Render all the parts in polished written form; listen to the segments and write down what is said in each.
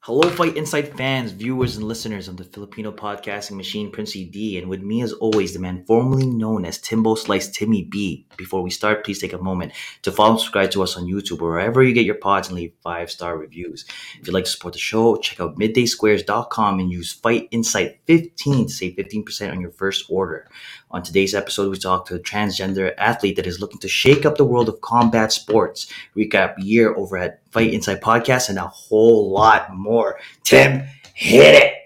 Hello, Fight Insight fans, viewers, and listeners of the Filipino podcasting machine, Princey D, and with me, as always, the man formerly known as Timbo Slice Timmy B. Before we start, please take a moment to follow and subscribe to us on YouTube or wherever you get your pods and leave 5-star reviews. If you'd like to support the show, check out middaysquares.com and use Fight Insight 15 to save 15% on your first order. On today's episode, we talk to a transgender athlete that is looking to shake up the world of combat sports, recap year over at Fight Insight Podcast, and a whole lot more. Tim, hit it!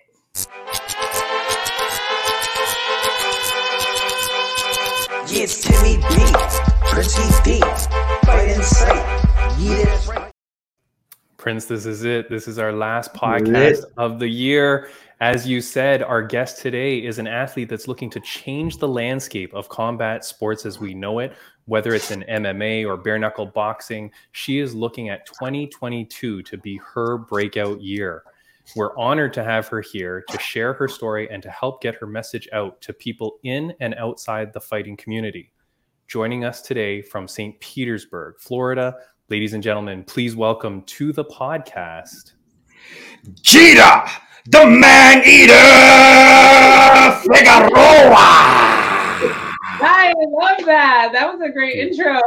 Yeah, it's Timmy B, Princey D, Fight Insight. Yeah, that's right. Prince, this is it. This is our last podcast of the year. As you said, our guest today is an athlete that's looking to change the landscape of combat sports as we know it, whether it's in MMA or bare knuckle boxing. She is looking at 2022 to be her breakout year. We're honored to have her here to share her story and to help get her message out to people in and outside the fighting community. Joining us today from St. Petersburg, Florida, ladies and gentlemen, please welcome to the podcast, Cheetah, the Man-Eater Figueroa! I love that. That was a great intro.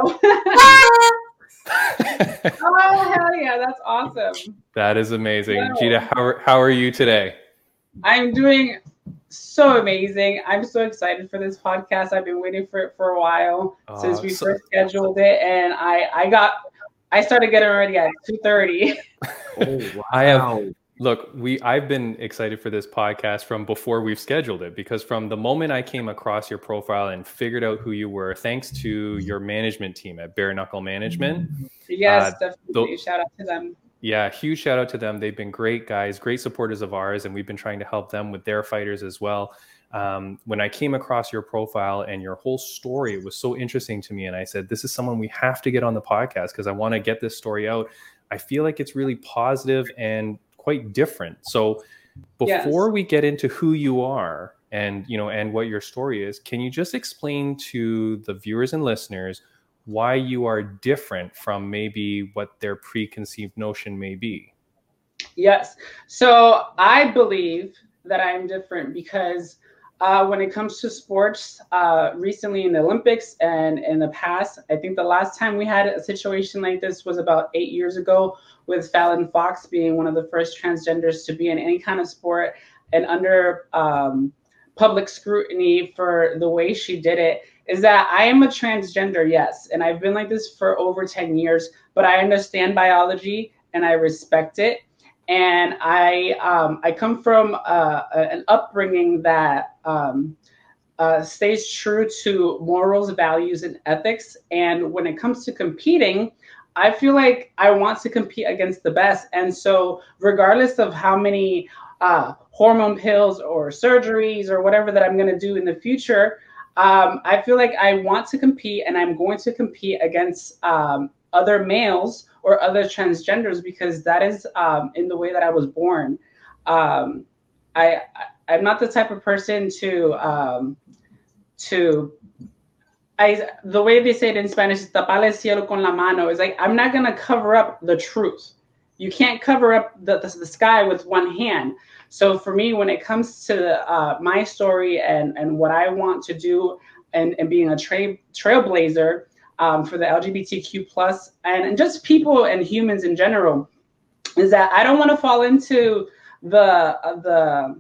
Oh, hell yeah. That's awesome. That is amazing. Wow. Cheetah, how are you today? I'm doing so amazing. I'm so excited for this podcast. I've been waiting for it for a while since we first scheduled it. And I started getting ready at 2:30. Oh, wow. I've been excited for this podcast from before we've scheduled it, because from the moment I came across your profile and figured out who you were, thanks to your management team at Bare Knuckle Management. Yes, definitely. Shout out to them. Yeah, huge shout out to them. They've been great guys, great supporters of ours, and we've been trying to help them with their fighters as well. When I came across your profile and your whole story, it was so interesting to me. And I said, this is someone we have to get on the podcast because I want to get this story out. I feel like it's really positive and quite different. So before we get into who you are and what your story is, can you just explain to the viewers and listeners why you are different from maybe what their preconceived notion may be? Yes. So I believe that I'm different because when it comes to sports, recently in the Olympics and in the past, I think the last time we had a situation like this was about 8 years ago, with Fallon Fox being one of the first transgenders to be in any kind of sport and under public scrutiny for the way she did it. Is that I am a transgender, yes, and I've been like this for over 10 years, but I understand biology and I respect it. And I come from an upbringing that stays true to morals, values, and ethics. And when it comes to competing, I feel like I want to compete against the best. And so regardless of how many hormone pills or surgeries or whatever that I'm going to do in the future, I feel like I want to compete, and I'm going to compete against other males or other transgenders because that is in the way that I was born. I'm not the type of person the way they say it in Spanish is tapar el cielo con la mano. Is like, I'm not going to cover up the truth. You can't cover up the sky with one hand. So for me, when it comes to my story and what I want to do and being a trailblazer for the LGBTQ plus and just people and humans in general, is that I don't want to fall into the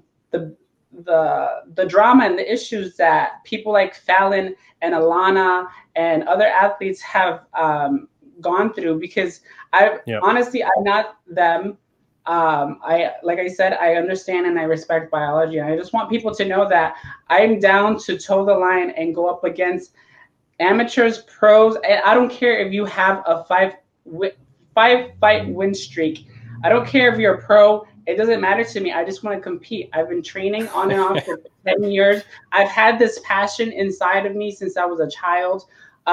drama and the issues that people like Fallon and Alana and other athletes have gone through, because honestly, I'm not them. Like I said, I understand and I respect biology. And I just want people to know that I'm down to toe the line and go up against amateurs, pros. And I don't care if you have a five fight win streak. I don't care if you're a pro. It doesn't matter to me. I just want to compete. I've been training on and off for 10 years. I've had this passion inside of me since I was a child.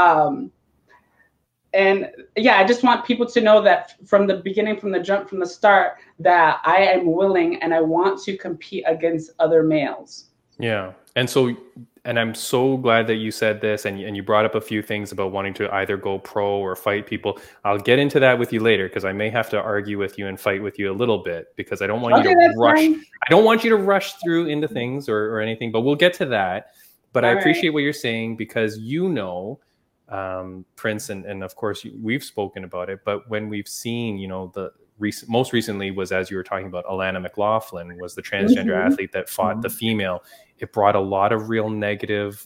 And I just want people to know that from the beginning, from the jump, from the start, that I am willing and I want to compete against other males. Yeah. And so, and I'm so glad that you said this, and you brought up a few things about wanting to either go pro or fight people. I'll get into that with you later, because I may have to argue with you and fight with you a little bit, because I don't want you to rush. Fine. I don't want you to rush through into things or anything, but we'll get to that. But I appreciate what you're saying, because Prince, and of course we've spoken about it, but when we've seen, the most recently was, as you were talking about, Alana McLaughlin was the transgender athlete that fought the female. It brought a lot of real negative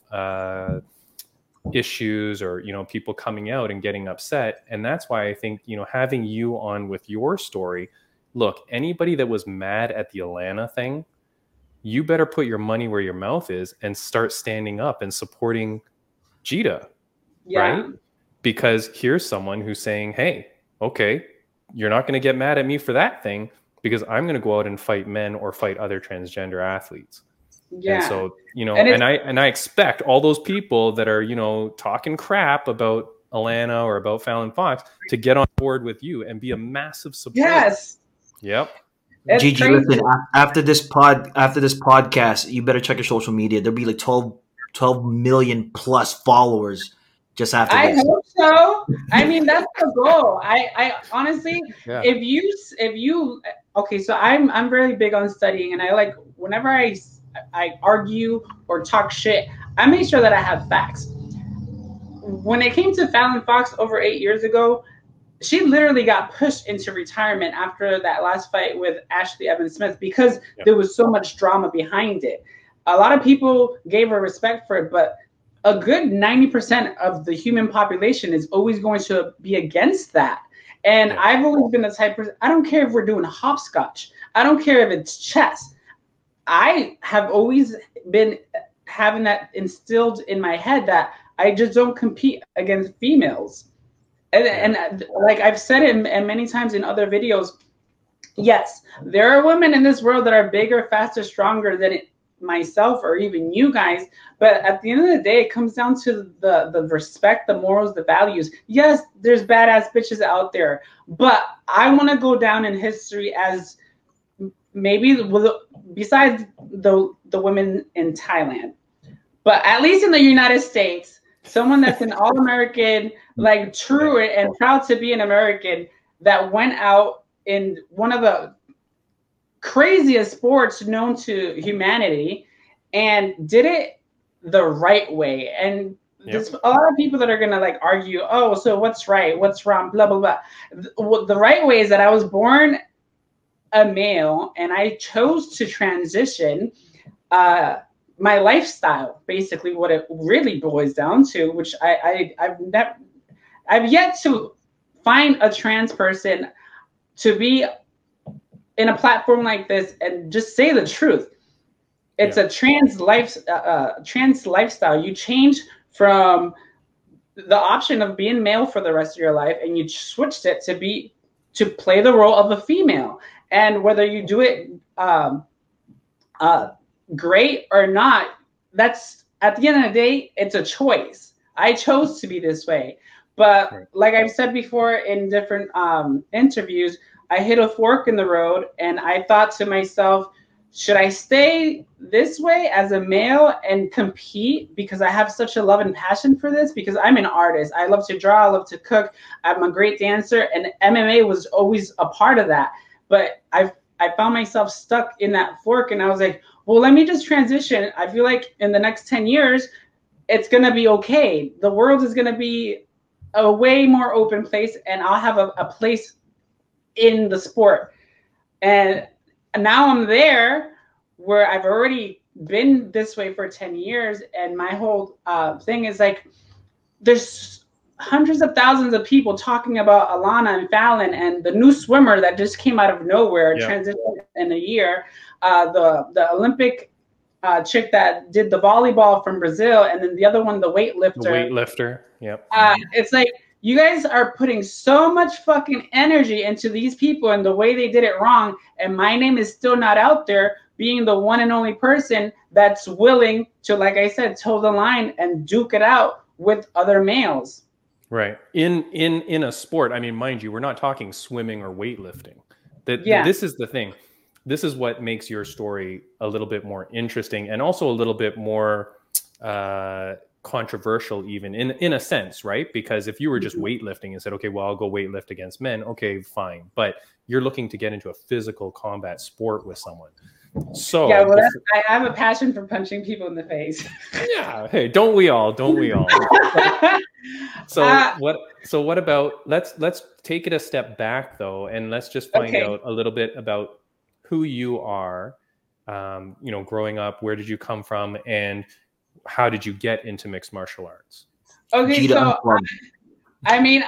issues, or people coming out and getting upset. And that's why I think having you on with your story, look, anybody that was mad at the Alana thing, you better put your money where your mouth is and start standing up and supporting Jita. Right? Because here's someone who's saying, hey, okay, you're not going to get mad at me for that thing, because I'm going to go out and fight men or fight other transgender athletes. Yeah. And so, and I expect all those people that are, talking crap about Alana or about Fallon Fox to get on board with you and be a massive support. Yes. Yep. Gigi, listen, after this podcast, you better check your social media. There'll be like 12 million plus followers just after this. I hope so. I mean, that's the goal. I honestly, if you okay, so I'm really big on studying, and I like, whenever I argue or talk shit, I make sure that I have facts. When it came to Fallon Fox over 8 years ago, she literally got pushed into retirement after that last fight with Ashley Evans Smith, because there was so much drama behind it. A lot of people gave her respect for it, but a good 90% of the human population is always going to be against that. And I've always been the type of person, I don't care if we're doing hopscotch. I don't care if it's chess. I have always been having that instilled in my head that I just don't compete against females. And like I've said it many times in other videos, yes, there are women in this world that are bigger, faster, stronger than myself or even you guys. But at the end of the day, it comes down to the respect, the morals, the values. Yes, there's badass bitches out there, but I want to go down in history as maybe besides the women in Thailand, but at least in the United States, someone that's an all-American, like true and proud to be an American, that went out in one of the craziest sports known to humanity and did it the right way. And there's a lot of people that are going to like argue, oh, so what's right, what's wrong, blah, blah, blah. The right way is that I was born a male and I chose to transition my lifestyle, basically what it really boils down to, which I've yet to find a trans person to be in a platform like this and just say the truth. It's a trans lifestyle. You change from the option of being male for the rest of your life, and you switched it to play the role of a female. And whether you do it great or not, that's, at the end of the day, it's a choice. I chose to be this way. But like I've said before in different interviews, I hit a fork in the road and I thought to myself, should I stay this way as a male and compete because I have such a love and passion for this? Because I'm an artist. I love to draw. I love to cook. I'm a great dancer, and MMA was always a part of that. But I found myself stuck in that fork, and I was like, well, let me just transition. I feel like in the next 10 years, it's going to be okay. The world is going to be a way more open place, and I'll have a place in the sport. And now I'm there where I've already been this way for 10 years. And my whole thing is like, there's hundreds of thousands of people talking about Alana and Fallon and the new swimmer that just came out of nowhere, transitioned in a year. The Olympic chick that did the volleyball from Brazil, and then the other one, the weightlifter. Yep. It's like, you guys are putting so much fucking energy into these people and the way they did it wrong, and my name is still not out there being the one and only person that's willing to, like I said, toe the line and duke it out with other males. Right. In a sport, I mean, mind you, we're not talking swimming or weightlifting. This is the thing. this is what makes your story a little bit more interesting and also a little bit more controversial, even in a sense, right? Because if you were just weightlifting and said, okay, well, I'll go weightlift against men, okay, fine. But you're looking to get into a physical combat sport with someone. So yeah, well, I have a passion for punching people in the face. Yeah, hey, don't we all? Don't we all? What about let's take it a step back though, and let's just find out a little bit about who you are. Growing up, where did you come from, and how did you get into mixed martial arts? Okay, so I mean,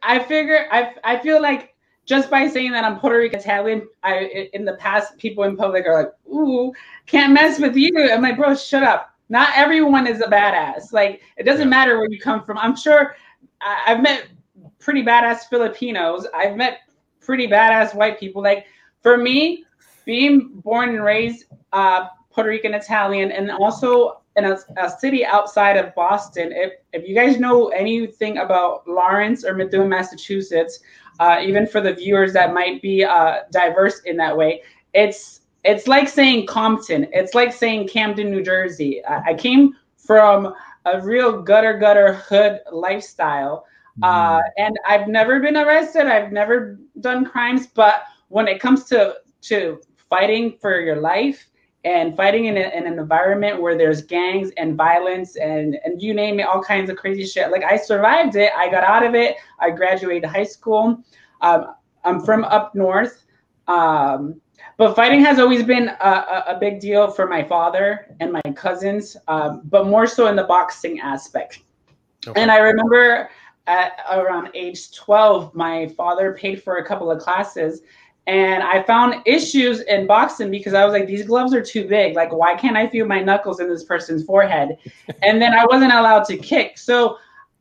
I feel like just by saying that I'm Puerto Rican Italian, in the past, people in public are like, "Ooh, can't mess with you." I'm like, bro, shut up. Not everyone is a badass. Like, it doesn't matter where you come from. I'm sure I've met pretty badass Filipinos. I've met pretty badass white people. Like, for me, being born and raised Puerto Rican Italian, and also in a city outside of Boston. If you guys know anything about Lawrence or Methuen, Massachusetts, even for the viewers that might be diverse in that way, it's like saying Compton. It's like saying Camden, New Jersey. I came from a real gutter hood lifestyle, and I've never been arrested. I've never done crimes, but when it comes to fighting for your life and fighting in an environment where there's gangs and violence and you name it, all kinds of crazy shit. Like, I survived it. I got out of it. I graduated high school. I'm from up north. But fighting has always been a big deal for my father and my cousins, but more so in the boxing aspect. Okay. And I remember at around age 12, my father paid for a couple of classes. And I found issues in boxing because I was like, these gloves are too big. Like, why can't I feel my knuckles in this person's forehead? And then I wasn't allowed to kick. So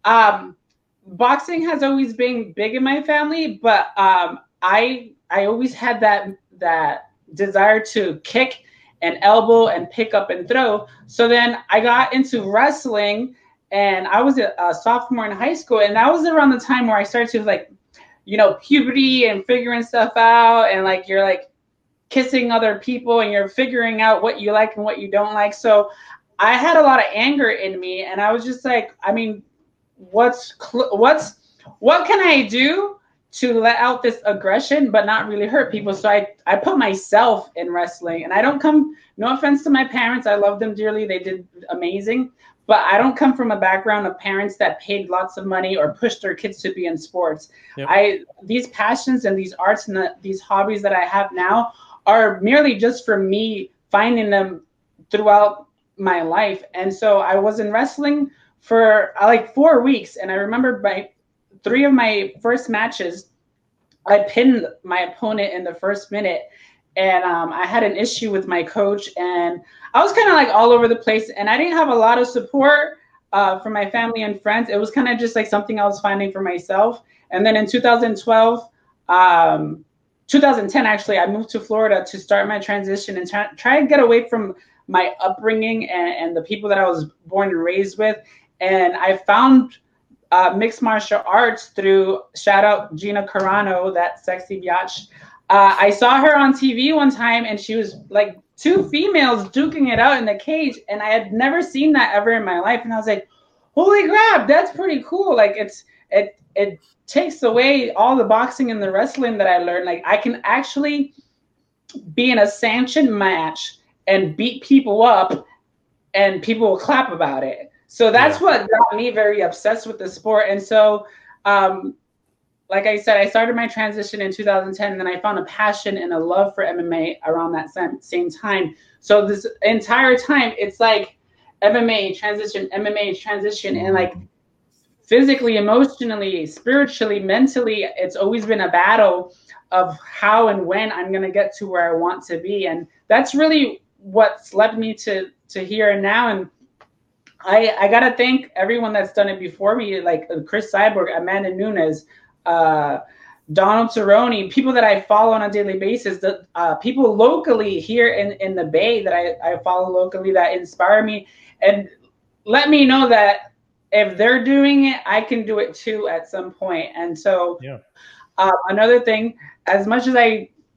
boxing has always been big in my family, but I always had that desire to kick and elbow and pick up and throw. So then I got into wrestling, and I was a sophomore in high school. And that was around the time where I started to, like, puberty and figuring stuff out, and like you're like kissing other people and you're figuring out what you like and what you don't like. So I had a lot of anger in me, and I was just like, I mean, what can I do to let out this aggression but not really hurt people? So I put myself in wrestling, and I don't come, no offense to my parents, I love them dearly, they did amazing. But I don't come from a background of parents that paid lots of money or pushed their kids to be in sports. Yep. These passions and these arts and these hobbies that I have now are merely just for me finding them throughout my life. And so I was in wrestling for like 4 weeks. And I remember by 3 of my first matches, I pinned my opponent in the first minute. And I had an issue with my coach, and I was kind of like all over the place, and I didn't have a lot of support from my family and friends. It was kind of just like something I was finding for myself. And then in 2012, 2010, actually, I moved to Florida to start my transition and try to get away from my upbringing and the people that I was born and raised with. And I found mixed martial arts through, shout out Gina Carano, that sexy biatch. I saw her on TV one time, and she was like 2 females duking it out in the cage, and I had never seen that ever in my life. And I was like, holy crap, that's pretty cool. Like, it takes away all the boxing and the wrestling that I learned. Like, I can actually be in a sanctioned match and beat people up, and people will clap about it. So that's what got me very obsessed with the sport. And so like I said, I started my transition in 2010, and then I found a passion and a love for MMA around that same time. So this entire time, it's like MMA transition, and like physically, emotionally, spiritually, mentally, it's always been a battle of how and when I'm going to get to where I want to be. And that's really what's led me to here and now. And I got to thank everyone that's done it before me, like Chris Cyborg, Amanda Nunes, Donald Cerrone, people that I follow on a daily basis, people locally here in the Bay that I follow locally that inspire me and let me know that if they're doing it, I can do it too at some point. And so another thing, as much as I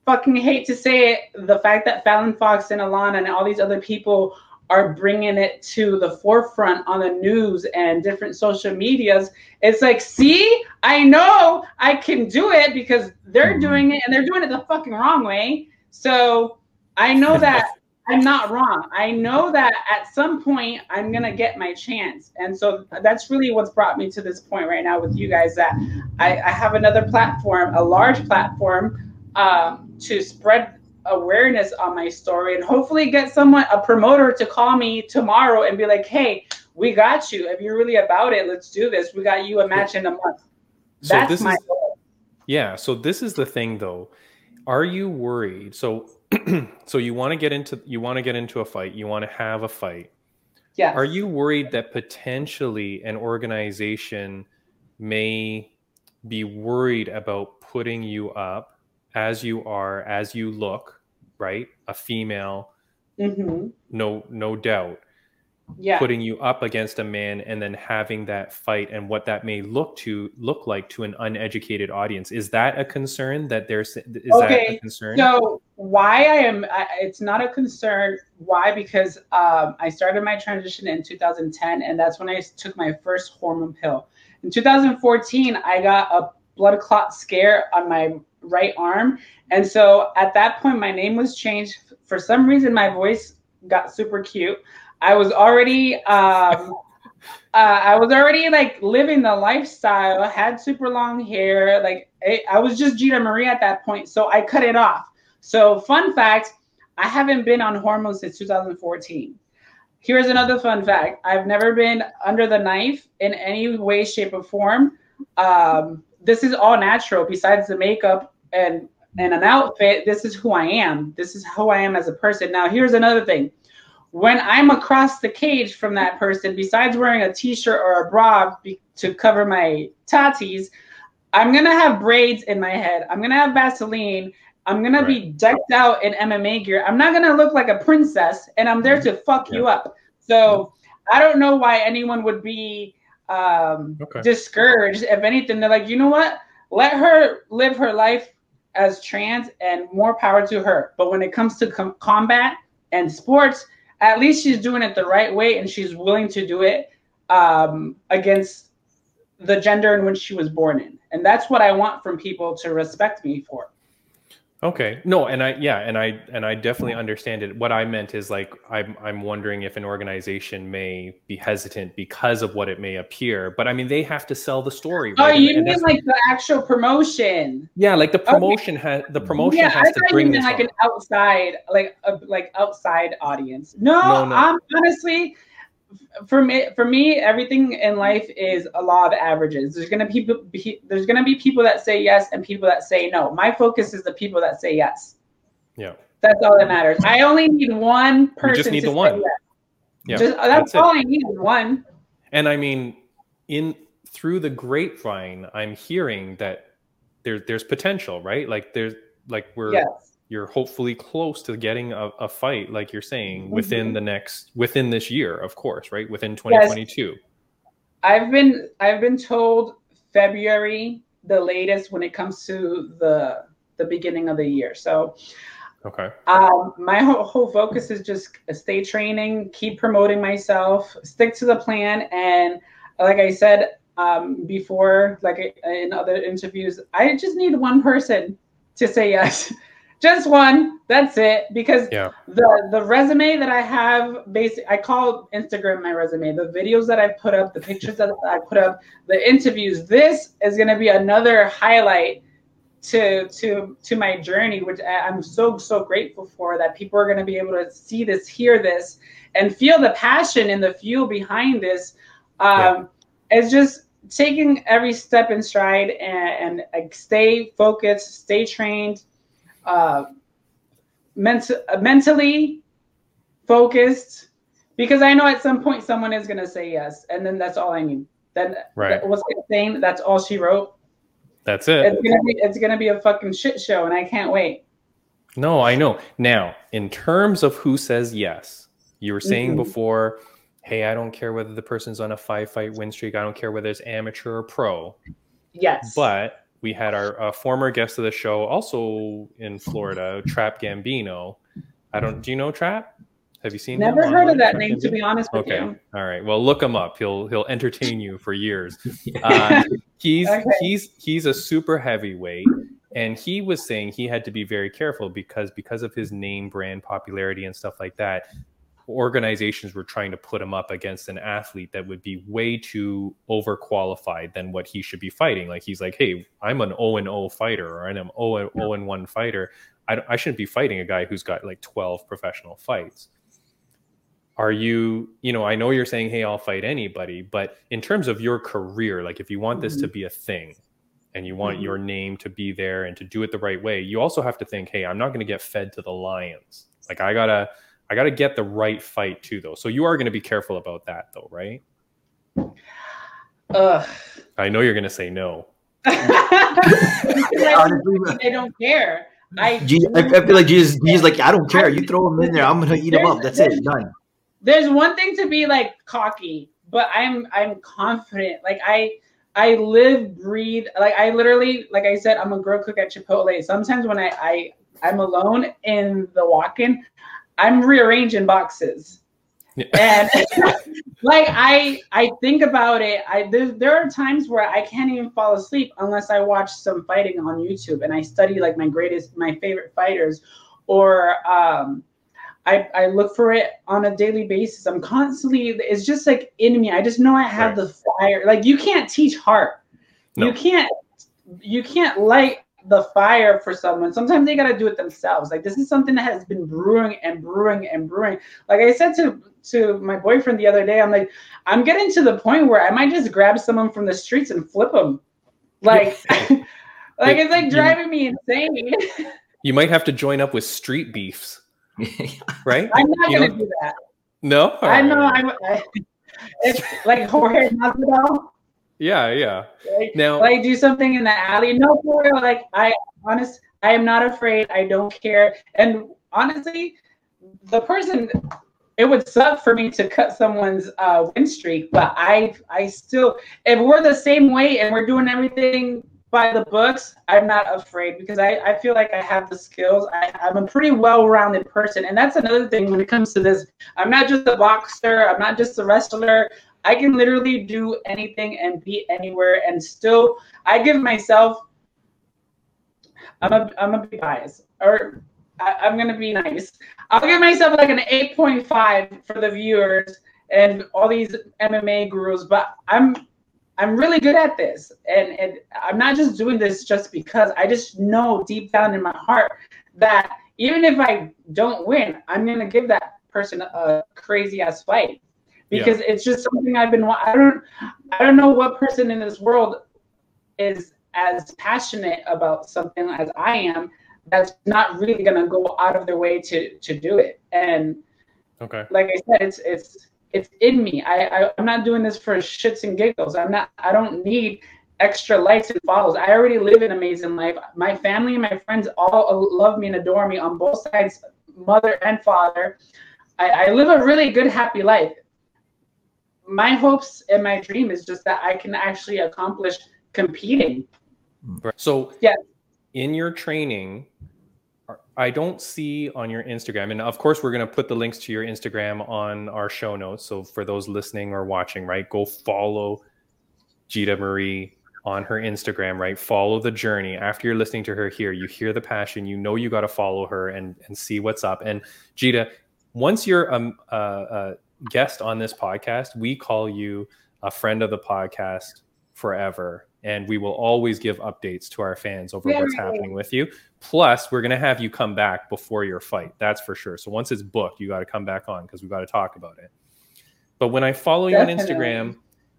fucking hate to say it, the fact that Fallon Fox and Alana and all these other people are bringing it to the forefront on the news and different social medias. It's like, see, I know I can do it because they're doing it and they're doing it the fucking wrong way. So I know that I'm not wrong. I know that at some point I'm going to get my chance. And so that's really what's brought me to this point right now with you guys, that I have another platform, a large platform, to spread awareness on my story and hopefully get a promoter to call me tomorrow and be like, hey, we got you. If you're really about it, let's do this. We got you a match in a month. That's my goal. Yeah. So this is the thing though. Are you worried? So you want to get into a fight. You want to have a fight. Yeah. Are you worried that potentially an organization may be worried about putting you up as you are, as you look, right? A female, no doubt. Yeah. Putting you up against a man and then having that fight and what that may look like to an uneducated audience. Is that a concern? That a concern? So why it's not a concern. Why? Because I started my transition in 2010, and that's when I took my first hormone pill. In 2014, I got a blood clot scare on my right arm. And so at that point, my name was changed. For some reason, my voice got super cute. I was already like living the lifestyle, had super long hair. Like I was just Gina Marie at that point. So I cut it off. So fun fact, I haven't been on hormones since 2014. Here's another fun fact. I've never been under the knife in any way, shape, or form. This is all natural besides the makeup and an outfit. This is who I am. This is who I am as a person. Now, here's another thing. When I'm across the cage from that person, besides wearing a t-shirt or a bra to cover my tatis, I'm going to have braids in my head. I'm going to have Vaseline. I'm going to be decked out in MMA gear. I'm not going to look like a princess, and I'm there to fuck you up. So I don't know why anyone would be discouraged. If anything, they're like, you know what? Let her live her life as trans, and more power to her. But when it comes to combat and sports, at least she's doing it the right way, and she's willing to do it against the gender in which she was born in. And that's what I want from people to respect me for. Okay. No, and I definitely understand it. What I meant is like I'm wondering if an organization may be hesitant because of what it may appear. But I mean, they have to sell the story. Right? Oh, you mean like the actual promotion? Yeah, like the promotion has to bring this like an outside audience. No. Honestly, for me, everything in life is a law of averages. There's gonna be people that say yes and people that say no. My focus is the people that say yes. Yeah, that's all that matters. I only need one person. You just need the one. Yes. Yeah, that's all I need. One. And I mean, through the grapevine, I'm hearing that there's potential, right? Like you're hopefully close to getting a fight, like you're saying, within this year, of course, right? Within 2022. Yes. I've been told February the latest when it comes to the beginning of the year. So okay. My whole focus is just stay training, keep promoting myself, stick to the plan, and like I said before, like in other interviews, I just need one person to say yes. Just one. That's it. Because the resume that I have, I call Instagram my resume. The videos that I put up, the pictures that I put up, the interviews. This is going to be another highlight to my journey, which I'm so grateful for. That people are going to be able to see this, hear this, and feel the passion and the fuel behind this. It's just taking every step in stride and stay focused, stay trained. Mentally focused, because I know at some point someone is going to say yes, and then that's all I need. Then what's saying, that's all she wrote. That's it. It's gonna be a fucking shit show, and I can't wait. No, I know. Now, in terms of who says yes, you were saying before, hey, I don't care whether the person's on a 5-fight win streak. I don't care whether it's amateur or pro. Yes. But we had our former guest of the show, also in Florida, Trap Gambino. Do you know Trap? Have you seen him? Never heard of that Trap name, Gambino? to be honest with Okay, you. all right. Well, look him up. He'll entertain you for years. He's a super heavyweight, and he was saying he had to be very careful because of his name brand popularity and stuff like that. Organizations were trying to put him up against an athlete that would be way too overqualified than what he should be fighting. Like, he's like, hey, I'm an 0-0 fighter, or I'm an 0-1 fighter. I shouldn't be fighting a guy who's got like 12 professional fights. Are you, I know you're saying, hey, I'll fight anybody, but in terms of your career, like if you want this to be a thing and you want your name to be there and to do it the right way, you also have to think, hey, I'm not going to get fed to the lions. Like, I gotta get the right fight too, though. So you are going to be careful about that, though, right? I know you're going to say no. I don't care. I feel like Jesus like, I don't care. You throw him in there, I'm gonna eat him up. That's it. Done. There's one thing to be like cocky, but I'm confident. Like I live, breathe. Like I literally, like I said, I'm a grill cook at Chipotle. Sometimes when I'm alone in the walk-in, I'm rearranging boxes. Yeah. And like I think about it. There are times where I can't even fall asleep unless I watch some fighting on YouTube and I study like my favorite fighters, or I look for it on a daily basis. I'm constantly, it's just like in me. I just know I have the fire. Like, you can't teach heart. No. You can't light the fire for someone. Sometimes they got to do it themselves. Like, this is something that has been brewing and brewing and brewing. Like I said to my boyfriend the other day, I'm like, I'm getting to the point where I might just grab someone from the streets and flip them. Like, like it's like driving me insane. You might have to join up with street beefs. Right? I'm not going to do that. No? I know. It's like Jorge Masvidal. Yeah. Now, like, do something in the alley. No, for real. Like, I am not afraid. I don't care. And honestly, the person, it would suck for me to cut someone's win streak, but I still, if we're the same weight and we're doing everything by the books, I'm not afraid, because I feel like I have the skills. I'm a pretty well-rounded person. And that's another thing when it comes to this. I'm not just a boxer. I'm not just a wrestler. I can literally do anything and be anywhere, and still, I give myself, I'm gonna be biased, or I'm gonna be nice. I'll give myself like an 8.5 for the viewers and all these MMA gurus, but I'm really good at this, and I'm not just doing this just because. I just know deep down in my heart that even if I don't win, I'm gonna give that person a crazy ass fight. Because it's just something I've been. I don't know what person in this world is as passionate about something as I am, that's not really gonna go out of their way to do it. And like I said, it's in me. I'm not doing this for shits and giggles. I don't need extra likes and follows. I already live an amazing life. My family and my friends all love me and adore me on both sides, mother and father. I live a really good, happy life. My hopes and my dream is just that I can actually accomplish competing. So in your training, I don't see on your Instagram, and of course we're going to put the links to your Instagram on our show notes. So for those listening or watching, right, go follow Jita Marie on her Instagram, right? Follow the journey. After you're listening to her here, you hear the passion, you know, you got to follow her and see what's up. And Jita, once you're a guest on this podcast, we call you a friend of the podcast forever, and we will always give updates to our fans over what's happening with you. Plus, we're going to have you come back before your fight. That's for sure. So once it's booked, you got to come back on because we've got to talk about it. But when I follow you on Instagram,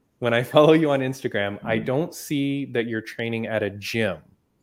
I don't see that you're training at a gym.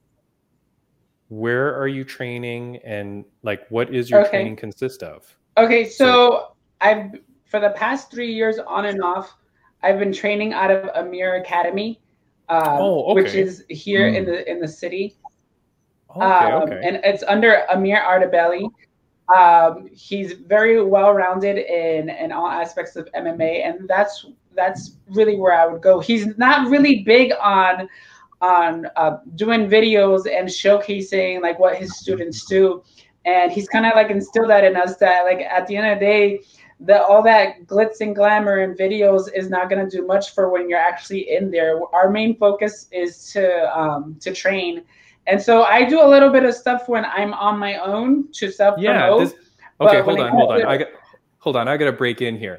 Where are you training, and like, what is your training consist of? Okay, so for the past 3 years, on and off, I've been training out of Amir Academy, which is here in the city. And it's under Amir Ardebelli. He's very well-rounded in all aspects of MMA, and that's really where I would go. He's not really big on on doing videos and showcasing like what his students do. And he's kind of like instilled that in us, that like at the end of the day, all that glitz and glamour and videos is not going to do much for when you're actually in there. Our main focus is to train. And so I do a little bit of stuff when I'm on my own to self promote. Okay, hold on. I got to break in here.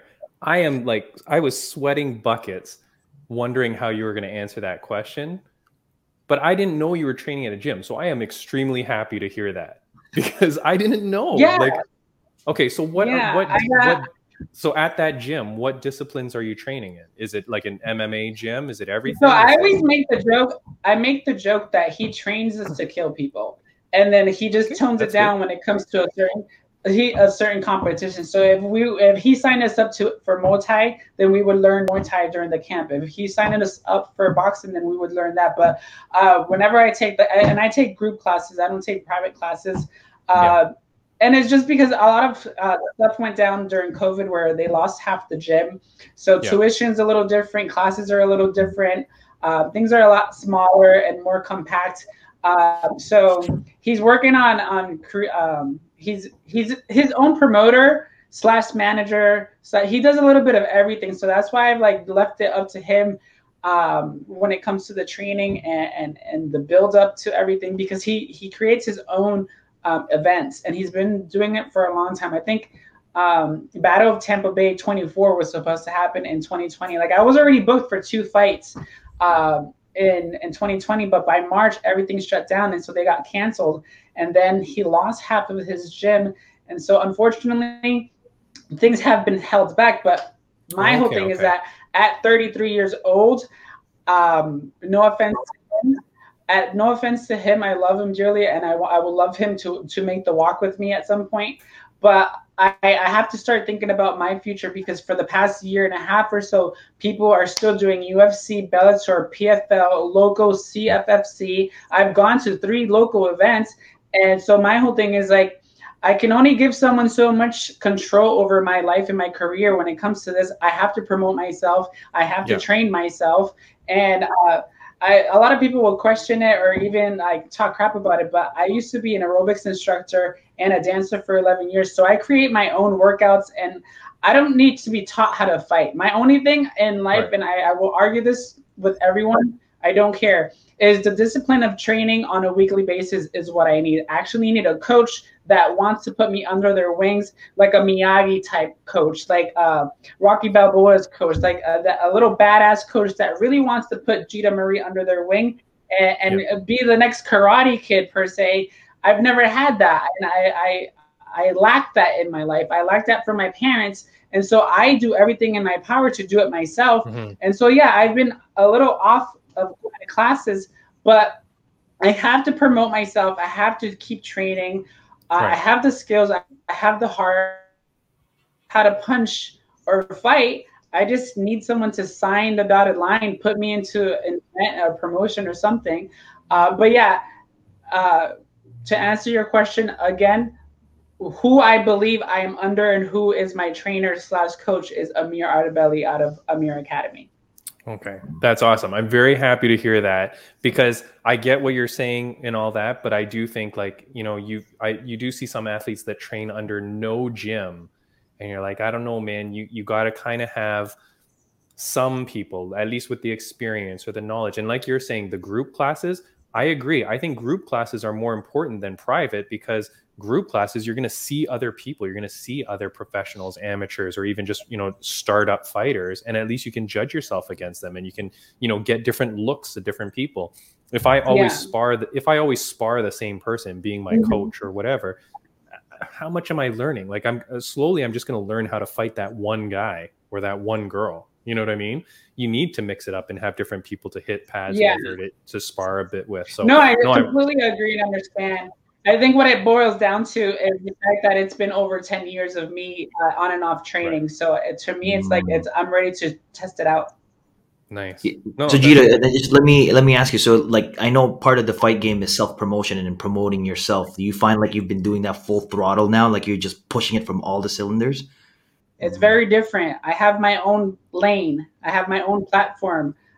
I was sweating buckets wondering how you were going to answer that question, but I didn't know you were training at a gym. So I am extremely happy to hear that, because I didn't know. Yeah. Like, okay, so so at that gym, what disciplines are you training in? Is it like an MMA gym? Is it everything? So I always make the joke. I make the joke that he trains us to kill people, and then he just tones it down when it comes to a certain competition. So if he signed us up for Muay Thai, then we would learn Muay Thai during the camp. If he signed us up for boxing, then we would learn that. But whenever I take I take group classes, I don't take private classes. And it's just because a lot of stuff went down during COVID where they lost half the gym. So tuition's a little different, classes are a little different, things are a lot smaller and more compact. So he's working on he's his own promoter / manager. So he does a little bit of everything. So that's why I've like left it up to him when it comes to the training and the build up to everything, because he creates his own events, and he's been doing it for a long time. I think Battle of Tampa Bay 24 was supposed to happen in 2020. Like I was already booked for 2 fights in 2020, but by March everything shut down, and so they got canceled. And then he lost half of his gym, and so unfortunately things have been held back. But my whole thing is that at 33 years old, no offense to him, I love him dearly, and I will love him to make the walk with me at some point. But I have to start thinking about my future, because for the past year and a half or so, people are still doing UFC, Bellator, PFL, Loco, CFFC. I've gone to 3 local events, and so my whole thing is like, I can only give someone so much control over my life and my career. When it comes to this, I have to promote myself. I have to train myself, and a lot of people will question it or even like talk crap about it, but I used to be an aerobics instructor and a dancer for 11 years. So I create my own workouts, and I don't need to be taught how to fight. My only thing in life, and I will argue this with everyone, I don't care, is the discipline of training on a weekly basis is what I need. I actually need a coach that wants to put me under their wings, like a Miyagi type coach, like Rocky Balboa's coach, like a little badass coach that really wants to put Gita Marie under their wing and be the next Karate Kid per se. I've never had that, and I lack that in my life. I lack that from my parents, and so I do everything in my power to do it myself. And so I've been a little off of my classes, but I have to promote myself. I have to keep training. I have the skills. I have the heart, how to punch or fight. I just need someone to sign the dotted line, put me into an event, a promotion or something. To answer your question again, who I believe I am under and who is my trainer / coach is Amir Artabelli out of Amir Academy. Okay, that's awesome. I'm very happy to hear that, because I get what you're saying and all that, but I do think like, you do see some athletes that train under no gym, and you're like, I don't know, man, you got to kind of have some people, at least with the experience or the knowledge. And like you're saying, the group classes, I agree. I think group classes are more important than private, because group classes, you're going to see other people, you're going to see other professionals, amateurs, or even just, startup fighters. And at least you can judge yourself against them, and you can, get different looks at different people. If I always spar the same person being my coach or whatever, how much am I learning? Like I'm just going to learn how to fight that one guy or that one girl. You know what I mean? You need to mix it up and have different people to hit pads over to spar a bit with. So I completely agree and understand. I think what it boils down to is the fact that it's been over 10 years of me on and off training. So to me, it's like I'm ready to test it out. Nice. No, so Gita, just let me ask you. So like, I know part of the fight game is self-promotion and promoting yourself. Do you find like you've been doing that full throttle now? Like you're just pushing it from all the cylinders? It's very different. I have my own lane. I have my own platform.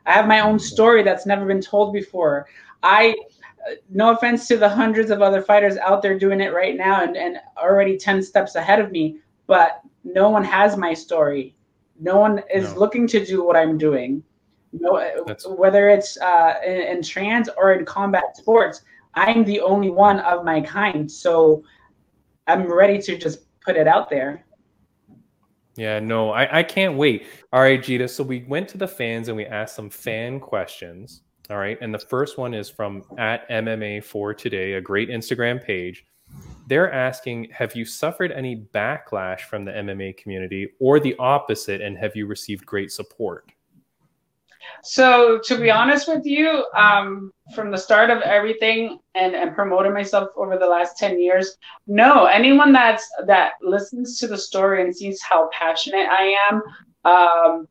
I have my own story that's never been told before. No offense to the hundreds of other fighters out there doing it right now and already 10 steps ahead of me, but no one has my story. No one is looking to do what I'm doing. No, whether it's in trans or in combat sports, I'm the only one of my kind. So I'm ready to just put it out there. Yeah, no, I can't wait. All right, Jita. So we went to the fans and we asked some fan questions. All right. And the first one is from @MMA4Today, a great Instagram page. They're asking, have you suffered any backlash from the MMA community or the opposite? And have you received great support? So to be honest with you, from the start of everything and promoting myself over the last 10 years, no, anyone that listens to the story and sees how passionate I am,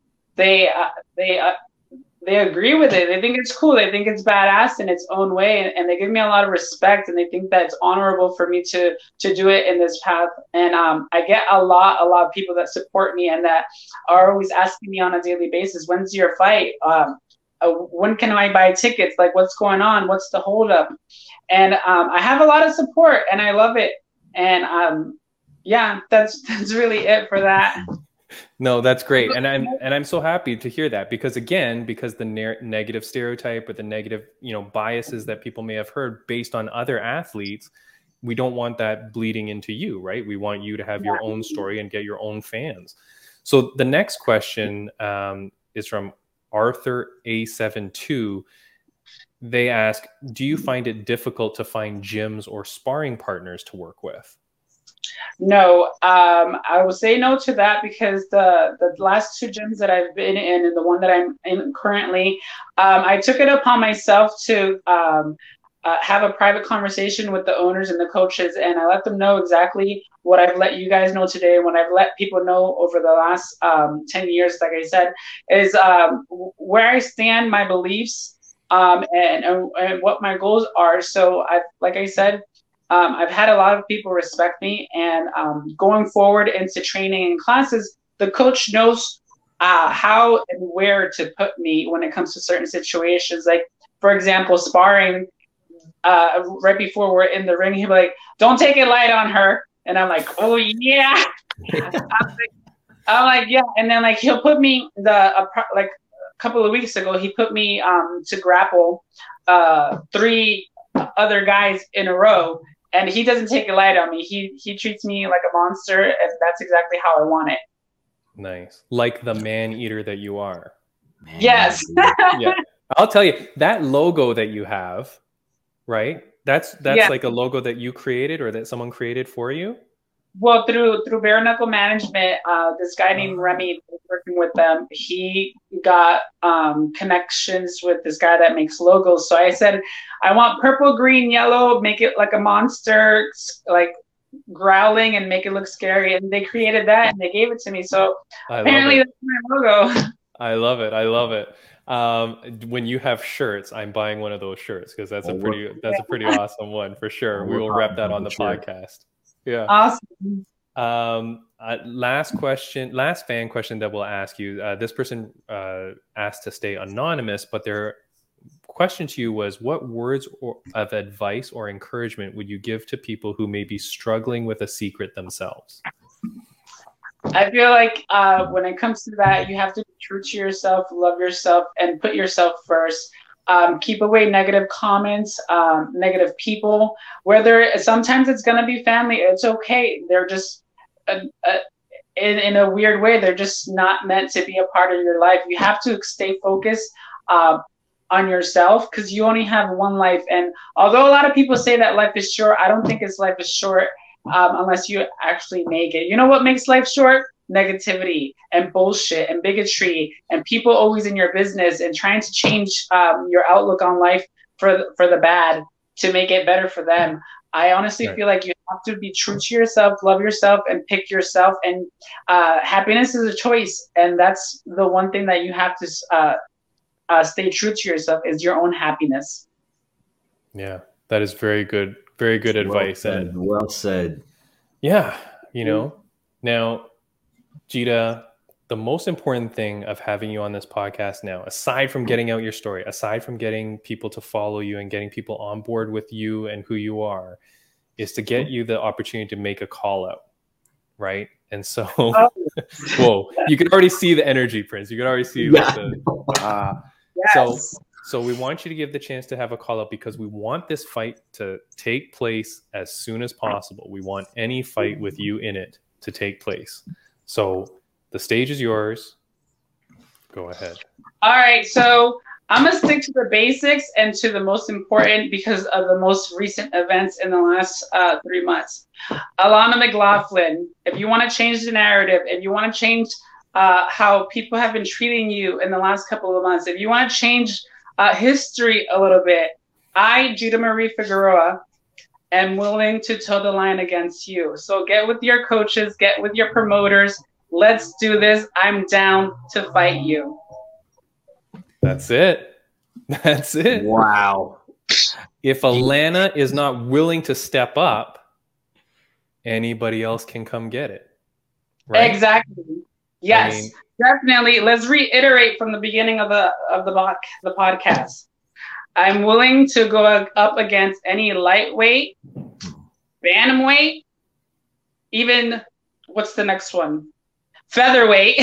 they agree with it. They think it's cool. They think it's badass in its own way. And they give me a lot of respect, and they think that it's honorable for me to do it in this path. And I get a lot of people that support me and that are always asking me on a daily basis, when's your fight? When can I buy tickets? Like, what's going on? What's the holdup? And I have a lot of support, and I love it. And yeah, that's really it for that. No, that's great. And I'm so happy to hear that, because the negative stereotype or the negative, biases that people may have heard based on other athletes, we don't want that bleeding into you, right? We want you to have your own story and get your own fans. So the next question is from Arthur A72. They ask, do you find it difficult to find gyms or sparring partners to work with? No, I will say no to that, because the last two gyms that I've been in and the one that I'm in currently, I took it upon myself to have a private conversation with the owners and the coaches, and I let them know exactly what I've let you guys know today, and what I've let people know over the last 10 years, like I said, is where I stand, my beliefs, and what my goals are. So like I said, I've had a lot of people respect me, and going forward into training and classes, the coach knows how and where to put me when it comes to certain situations. Like, for example, sparring, right before we're in the ring, he'll be like, don't take it light on her. And I'm like, oh, yeah. I'm like, yeah. And then, like, he'll put me like a couple of weeks ago, he put me to grapple 3 other guys in a row. And he doesn't take it light on me. He treats me like a monster, and that's exactly how I want it. Nice. Like the man eater that you are. Man, yes. Yeah. I'll tell you, that logo that you have, right? That's like a logo that you created, or that someone created for you? Well, through Bare Knuckle Management, this guy named Remy, working with them, he got connections with this guy that makes logos. So I said, I want purple, green, yellow, make it like a monster, like growling, and make it look scary. And they created that, and they gave it to me. So apparently that's my logo. I love it. I love it. When you have shirts, I'm buying one of those shirts, because that's a pretty awesome one for sure. We will rep that on the podcast. Yeah. Awesome. Last fan question that we'll ask you. This person asked to stay anonymous, but their question to you was, what words of advice or encouragement would you give to people who may be struggling with a secret themselves? I feel like when it comes to that, you have to be true to yourself, love yourself, and put yourself first. Keep away negative comments, negative people. Whether sometimes it's going to be family, it's okay. They're just, in a weird way, they're just not meant to be a part of your life. You have to stay focused on yourself, because you only have one life. And although a lot of people say that life is short, I don't think life is short unless you actually make it. You know what makes life short? Negativity and bullshit and bigotry and people always in your business and trying to change your outlook on life for the bad to make it better for them. I honestly feel like you have to be true to yourself, love yourself, and pick yourself. And happiness is a choice, and that's the one thing that you have to stay true to yourself, is your own happiness. Yeah, that is very good advice. Well said. Yeah, now, Jita, the most important thing of having you on this podcast now, aside from getting out your story, aside from getting people to follow you and getting people on board with you and who you are, is to get you the opportunity to make a call out, right? And so, whoa, you can already see the energy, Prince. You can already see like Yes. So we want you to give the chance to have a call out because we want this fight to take place as soon as possible. We want any fight with you in it to take place. So the stage is yours. Go ahead. All right. So I'm going to stick to the basics and to the most important because of the most recent events in the last 3 months. Alana McLaughlin, if you want to change the narrative, if you want to change how people have been treating you in the last couple of months, if you want to change history a little bit, I, Judah Marie Figueroa, am willing to toe the line against you. So get with your coaches, get with your promoters. Let's do this. I'm down to fight you. That's it. That's it. Wow. If Alana is not willing to step up, anybody else can come get it. Right? Exactly. Yes, definitely. Let's reiterate from the beginning of the podcast. I'm willing to go up against any lightweight, bantamweight, even what's the next one? Featherweight.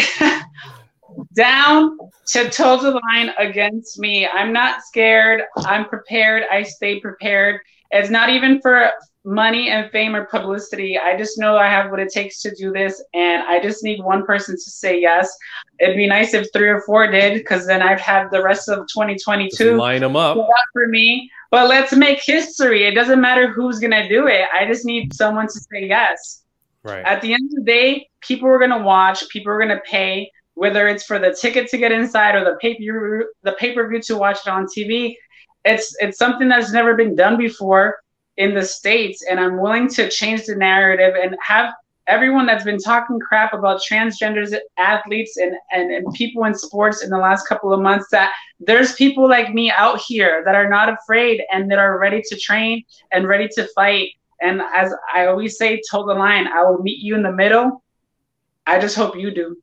Down to toe the line against me. I'm not scared. I'm prepared. I stay prepared. It's not even for money and fame or publicity. I just know I have what it takes to do this, and I just need one person to say yes. It'd be nice if 3 or 4 did, because then I'd have the rest of 2022 just line them up for me. But let's make history. It doesn't matter who's gonna do it. I just need someone to say yes. Right. At the end of the day, people are gonna watch. People are gonna pay, whether it's for the ticket to get inside or the pay-per-view to watch it on TV. It's something that's never been done before in the States, and I'm willing to change the narrative and have everyone that's been talking crap about transgenders, athletes, and people in sports in the last couple of months, that there's people like me out here that are not afraid and that are ready to train and ready to fight. And as I always say, toe the line. I will meet you in the middle. I just hope you do.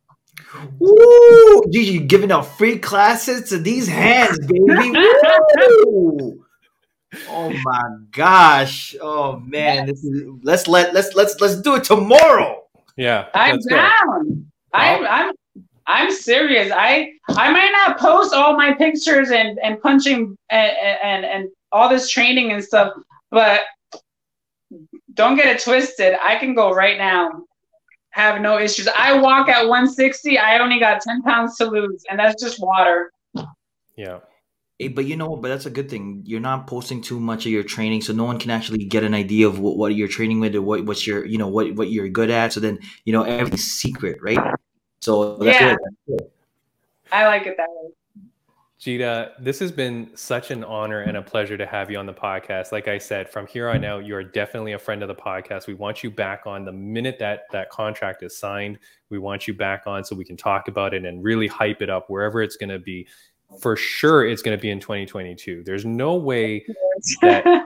Woo! Dude, you giving out free classes to these hands, baby. Woo! Oh my gosh! Oh man, this is, let's do it tomorrow. Yeah, I'm down. I'm serious. I might not post all my pictures and punching and all this training and stuff, but don't get it twisted. I can go right now. Have no issues. I walk at 160. I only got 10 pounds to lose, and that's just water. Yeah. Hey, but you know, but that's a good thing. You're not posting too much of your training, so no one can actually get an idea of what you're training with or what's your, you know, what you're good at. So then, you know, everything's secret, right? So that's good. I like it that way. Gita, this has been such an honor and a pleasure to have you on the podcast. Like I said, from here on out, you're definitely a friend of the podcast. We want you back on the minute that contract is signed. We want you back on so we can talk about it and really hype it up wherever it's going to be. For sure, it's going to be in 2022. There's no way that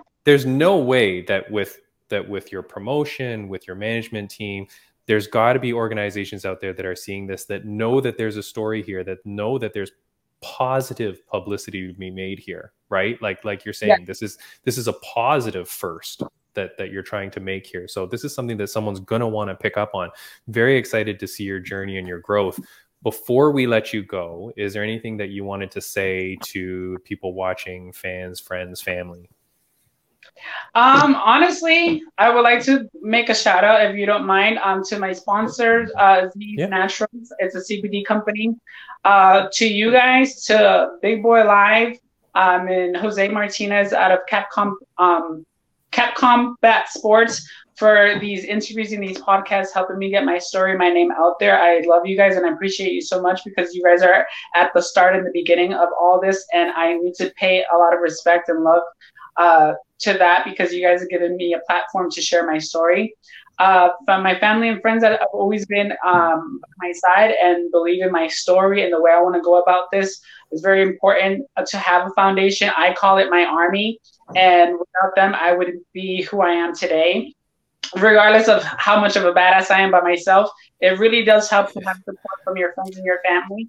with your promotion, with your management team, there's got to be organizations out there that are seeing this, that know that there's a story here, that know that there's positive publicity to be made here, right? Like you're saying, this is a positive first that you're trying to make here. So this is something that someone's going to want to pick up on. Very excited to see your journey and your growth. Before we let you go, is there anything that you wanted to say to people watching, fans, friends, family? Honestly, I would like to make a shout out, if you don't mind, to my sponsor, Z's Naturals. It's a CBD company. To you guys, to Big Boy Live, and Jose Martinez out of Capcom Bat Sports for these interviews and these podcasts, helping me get my story, my name out there. I love you guys and I appreciate you so much, because you guys are at the start and the beginning of all this, and I need to pay a lot of respect and love to that, because you guys have given me a platform to share my story. From my family and friends that have always been on my side and believe in my story and the way I want to go about this, is very important to have a foundation. I call it my army, and without them, I wouldn't be who I am today. regardless of how much of a badass I am by myself, it really does help to have support from your friends and your family.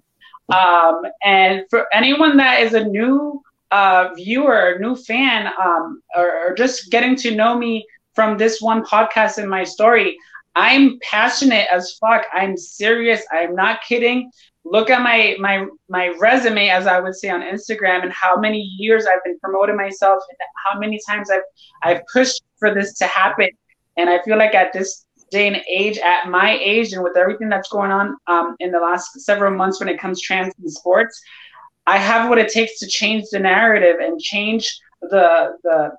And for anyone that is a new viewer, new fan, or just getting to know me from this one podcast in my story, I'm passionate as fuck. I'm serious. I'm not kidding. Look at my resume, as I would say on Instagram, and how many years I've been promoting myself, and how many times I've pushed for this to happen. And I feel like at this day and age, at my age, and with everything that's going on in the last several months when it comes trans in sports, I have what it takes to change the narrative and change the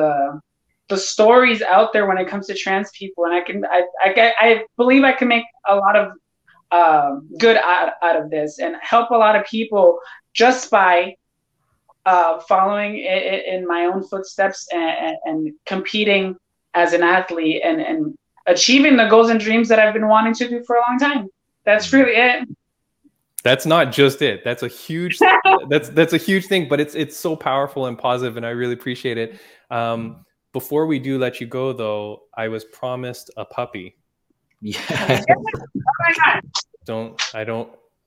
stories out there when it comes to trans people. And I believe I can make a lot of good out of this and help a lot of people just by following in my own footsteps and competing as an athlete and achieving the goals and dreams that I've been wanting to do for a long time. That's really it. That's not just it. That's a huge that's a huge thing, but it's so powerful and positive, and I really appreciate it. Before we do let you go, though, I was promised a puppy. Yeah. Oh my God.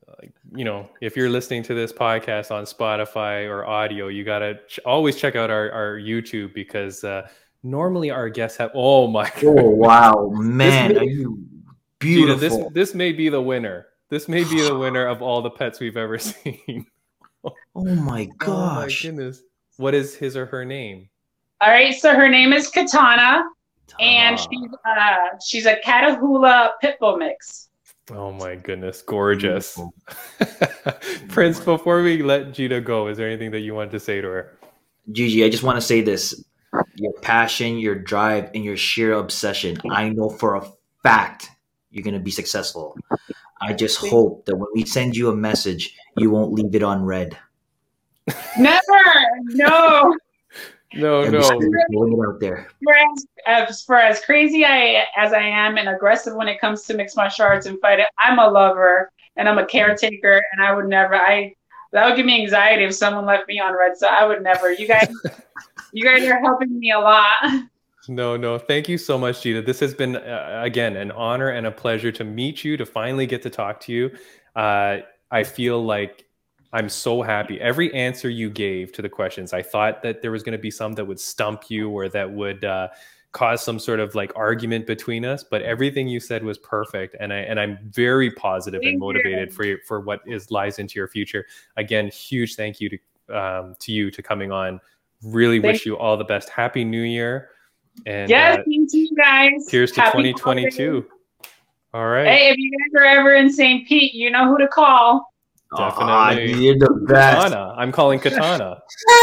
If you're listening to this podcast on Spotify or audio, you gotta always check out our YouTube, because normally our guests have. Oh my God! Oh wow, man, are you beautiful? Gina, this may be the winner. This may be the winner of all the pets we've ever seen. Oh my gosh! Oh my goodness! What is his or her name? All right, so her name is Katana, and she's a Catahoula Pitbull mix. Oh my goodness, gorgeous. Prince, before we let Gina go, is there anything that you wanted to say to her? Gigi, I just want to say this. Your passion, your drive, and your sheer obsession, I know for a fact you're going to be successful. I just hope that when we send you a message, you won't leave it on red. Never! No! No. Putting it out there. For as crazy as I am and aggressive when it comes to mixed martial arts and fighting, I'm a lover and I'm a caretaker, and I would never. That would give me anxiety if someone left me on red. So I would never. You guys are helping me a lot. No. Thank you so much, Gina. This has been again an honor and a pleasure to meet you, to finally get to talk to you. I feel like I'm so happy. Every answer you gave to the questions, I thought that there was going to be some that would stump you or that would cause some sort of like argument between us. But everything you said was perfect, and I'm very positive and motivated for what lies into your future. Again, huge thank you to you to coming on. Really wish you all the best. Happy New Year. And yes, thank you guys. Here's to Happy 2022. Holidays. All right. Hey, if you guys are ever in St. Pete, you know who to call. Definitely. You're the best. Katana. I'm calling Katana.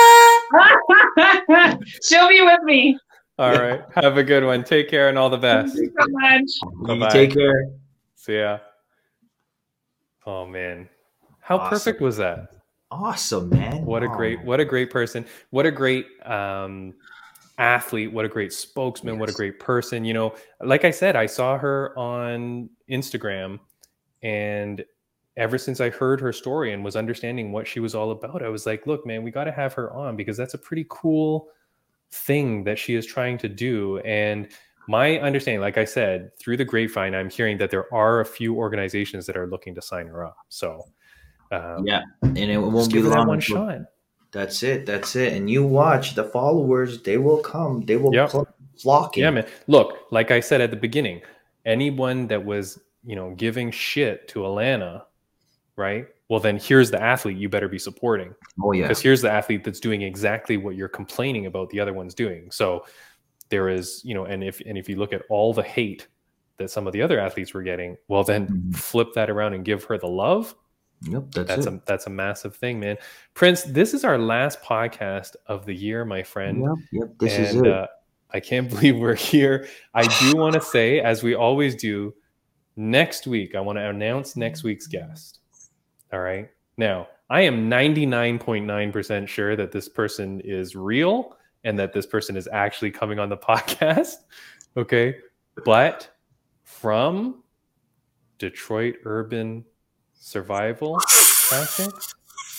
She'll be with me. All right. Have a good one. Take care and all the best. Thank you so much. Bye-bye. Take care. See ya. Oh man. How awesome. Perfect was that? Awesome, man. What a great person. What a great athlete. What a great spokesman. Yes. What a great person. You know, like I said, I saw her on Instagram, and ever since I heard her story and was understanding what she was all about, I was like, look, man, we got to have her on, because that's a pretty cool thing that she is trying to do. And my understanding, like I said, through the grapevine, I'm hearing that there are a few organizations that are looking to sign her up. So yeah, and it won't be long. One shot. That's it. And you watch the followers; they will come. They will flock in. Yeah, man. Look, like I said at the beginning, anyone that was giving shit to Alana, right? Well, then here's the athlete you better be supporting. Oh yeah, because here's the athlete that's doing exactly what you're complaining about the other one's doing. So there is, and if you look at all the hate that some of the other athletes were getting, well, then flip that around and give her the love. Yep, that's a massive thing, man. Prince, this is our last podcast of the year, my friend. Yep, this is it. I can't believe we're here. I do want to say, as we always do, next week, I want to announce next week's guest. All right. Now, I am 99.9% sure that this person is real and that this person is actually coming on the podcast. Okay. But from Detroit Urban Survival Tactics,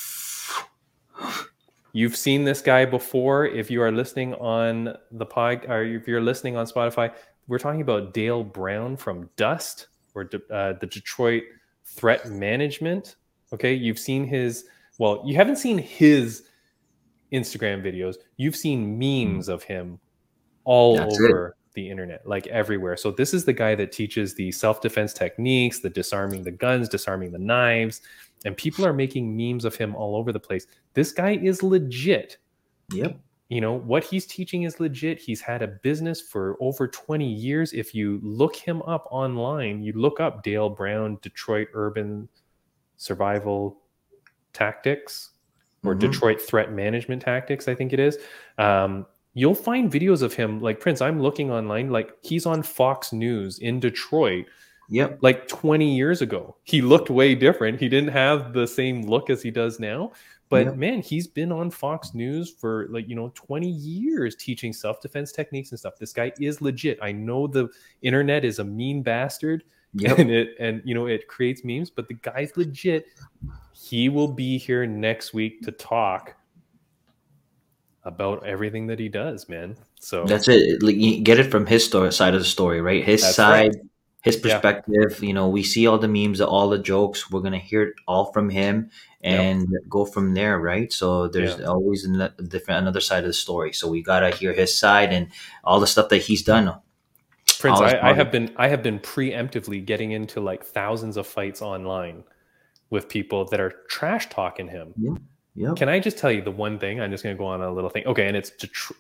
you've seen this guy before. If you are listening on the pod, or if you're listening on Spotify, we're talking about Dale Brown from Dust, or the Detroit Threat Management. Okay, you've seen his. Well, you haven't seen his Instagram videos. You've seen memes of him all That's over the internet, like everywhere. So this is the guy that teaches the self-defense techniques, the disarming the guns, disarming the knives, and people are making memes of him all over the place. This guy is legit. Yep. What he's teaching is legit. He's had a business for over 20 years. If you look him up online, you look up Dale Brown, Detroit Urban Survival Tactics, or Detroit Threat Management Tactics, I think it is. You'll find videos of him, like Prince. I'm looking online, like he's on Fox News in Detroit. Yep. Like 20 years ago. He looked way different. He didn't have the same look as he does now. But man, he's been on Fox News for 20 years teaching self-defense techniques and stuff. This guy is legit. I know the internet is a mean bastard. Yep. And it creates memes, but the guy's legit. He will be here next week to talk about everything that he does, man. So that's it. Like, you get it from his side of the story, right? His side, right. His perspective. Yeah. We see all the memes, all the jokes. We're gonna hear it all from him and go from there, right? So there's always another side of the story. So we gotta hear his side and all the stuff that he's done. Prince, I have been preemptively getting into like thousands of fights online with people that are trash talking him. Yeah. Yep. Can I just tell you the one thing? I'm just going to go on a little thing. Okay, and it's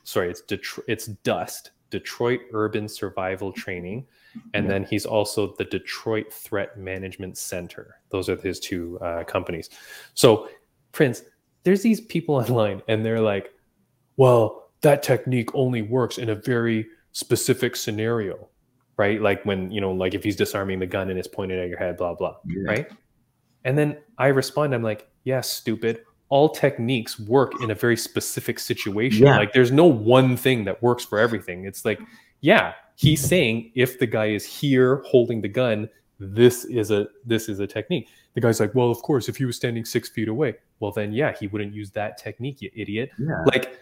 Dust, Detroit Urban Survival Training, and then he's also the Detroit Threat Management Center. Those are his two companies. So, Prince, there's these people online, and they're like, "Well, that technique only works in a very specific scenario, right? Like when like if he's disarming the gun and it's pointed at your head, blah blah, right?" And then I respond, I'm like, "Yeah, stupid. All techniques work in a very specific situation. Like there's no one thing that works for everything." It's like, he's saying if the guy is here holding the gun, this is a technique. The guy's like, "Well, of course, if he was standing 6 feet away, well then he wouldn't use that technique, you idiot." Yeah. Like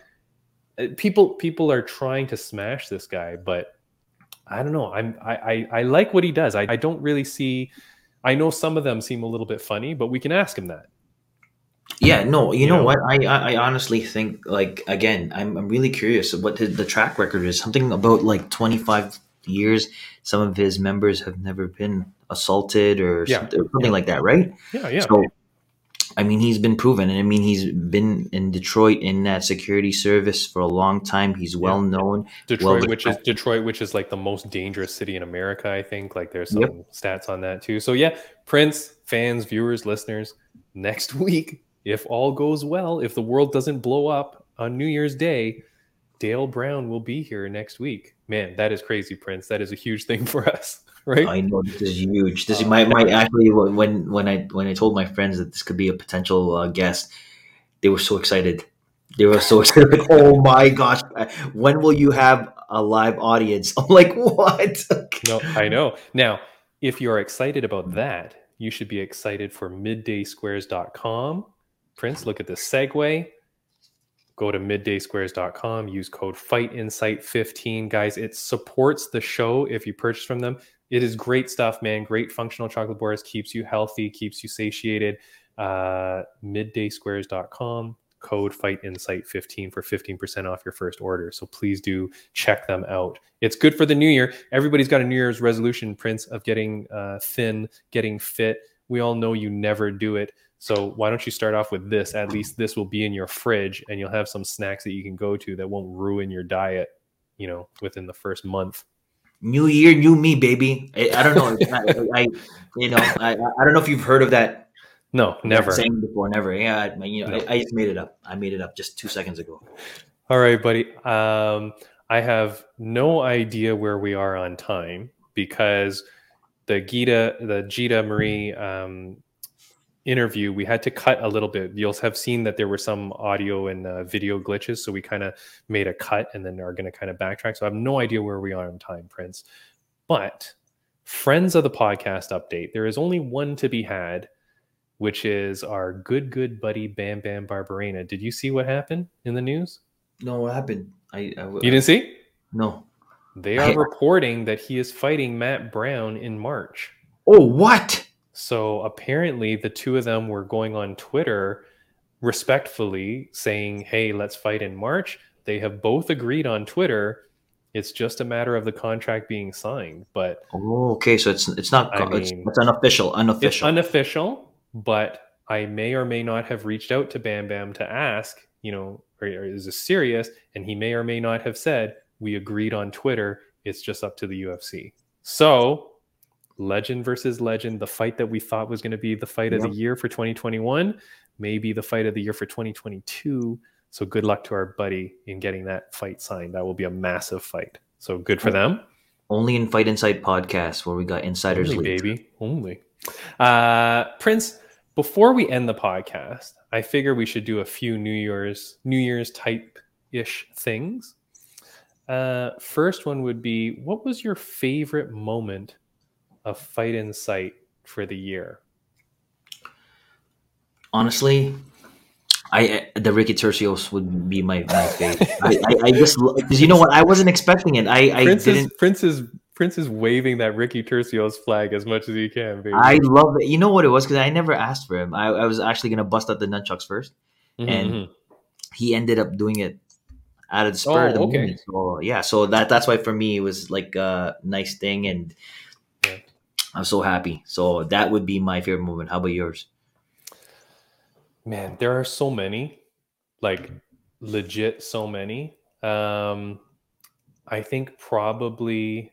people are trying to smash this guy, but I don't know. I like what he does. I don't really see. I know some of them seem a little bit funny, but we can ask him that. Yeah, no, you know what? I honestly think, like, again, I'm really curious of what the track record is. Something about like 25 years. Some of his members have never been assaulted or something like that, right? Yeah. So, I mean, he's been proven, and I mean, he's been in Detroit in that security service for a long time. He's well known. Detroit, which is like the most dangerous city in America, I think. Like, there's some stats on that too. So Prince, fans, viewers, listeners, next week, if all goes well, if the world doesn't blow up on New Year's Day, Dale Brown will be here next week. Man, that is crazy, Prince. That is a huge thing for us, right? I know this is huge. This might actually, when I told my friends that this could be a potential guest, they were so excited. They were so excited. Like, oh my gosh, when will you have a live audience? I'm like, what? No, I know. Now, if you're excited about that, you should be excited for middaysquares.com. Prince, look at this segue. Go to middaysquares.com, use code FIGHTINSIGHT15. Guys, it supports the show if you purchase from them. It is great stuff, man. Great functional chocolate bars, keeps you healthy, keeps you satiated. Middaysquares.com, code FIGHTINSIGHT15 for 15% off your first order. So please do check them out. It's good for the new year. Everybody's got a New Year's resolution, Prince, of getting thin, getting fit. We all know you never do it. So why don't you start off with this? At least this will be in your fridge, and you'll have some snacks that you can go to that won't ruin your diet, within the first month. New year, new me, baby. I don't know. I don't know if you've heard of that. No, never. Saying before, never. Yeah, I just made it up. I made it up just 2 seconds ago. All right, buddy. I have no idea where we are on time because the Gita Marie interview, we had to cut a little bit. You'll have seen that there were some audio and video glitches, so we kind of made a cut and then are going to kind of backtrack. So I have no idea where we are on time, Prince. But friends of the podcast update, there is only one to be had, which is our good buddy Bam Bam Barberena. Did you see what happened in the news? No, what happened? You didn't see? No. They are reporting that he is fighting Matt Brown in March. Oh, what? So apparently the two of them were going on Twitter respectfully saying, hey, let's fight in March. They have both agreed on Twitter. It's just a matter of the contract being signed. But Oh, okay. So it's not. It's unofficial. It's unofficial, but I may or may not have reached out to Bam Bam to ask, or is this serious? And he may or may not have said, we agreed on Twitter. It's just up to the UFC. So legend versus legend, the fight that we thought was going to be the fight of the year for 2021, may be the fight of the year for 2022. So good luck to our buddy in getting that fight signed. That will be a massive fight. So good for them. Only in Fight Insight podcast where we got insiders. Only, baby. Only. Prince, before we end the podcast, I figure we should do a few New Year's type-ish things. First one would be, what was your favorite moment of Fight Insight for the year? Honestly, the Ricky Turcios would be my favorite. I just, because you know what, I wasn't expecting it. Prince is waving that Ricky Turcios flag as much as he can, baby. I love it. You know what it was? Because I never asked for him. I was actually gonna bust out the nunchucks first, and he ended up doing it out of the spur of the moment. So yeah, so that's why for me it was like a nice thing, and I'm so happy. So that would be my favorite moment. How about yours? Man, there are so many, like legit so many. I think probably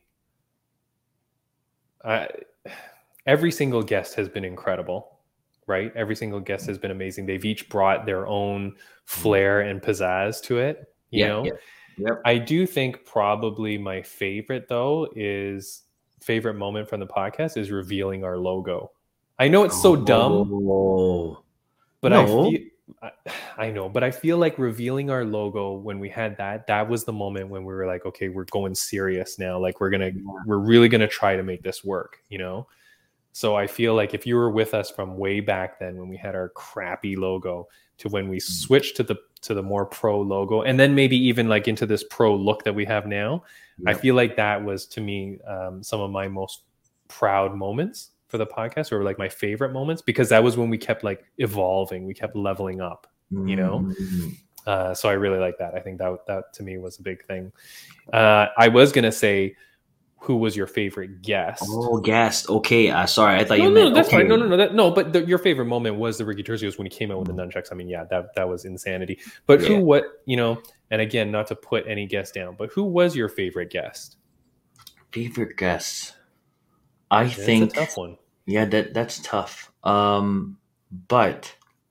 every single guest has been incredible, right? Every single guest has been amazing. They've each brought their own flair and pizzazz to it, you know? Yeah. Yep. I do think probably my favorite though favorite moment from the podcast is revealing our logo. I know it's so dumb. But I know, but I feel like revealing our logo when we had that was the moment when we were like, okay, we're going serious now. Like we're really gonna try to make this work, So I feel like if you were with us from way back then when we had our crappy logo to when we switched to the more pro logo, and then maybe even like into this pro look that we have now, I feel like that was to me some of my most proud moments for the podcast, or like my favorite moments, because that was when we kept like evolving, we kept leveling up, so I really like that. I think that to me was a big thing. I was gonna say, who was your favorite guest? Oh, guest. Okay, sorry, I thought you meant. That's fine. No, but your favorite moment was the Ricky Turcios when he came out with the nunchucks. I mean, yeah, that was insanity. But and again, not to put any guest down, but who was your favorite guest? Favorite guest. I think it's a tough one. Yeah, that's tough. But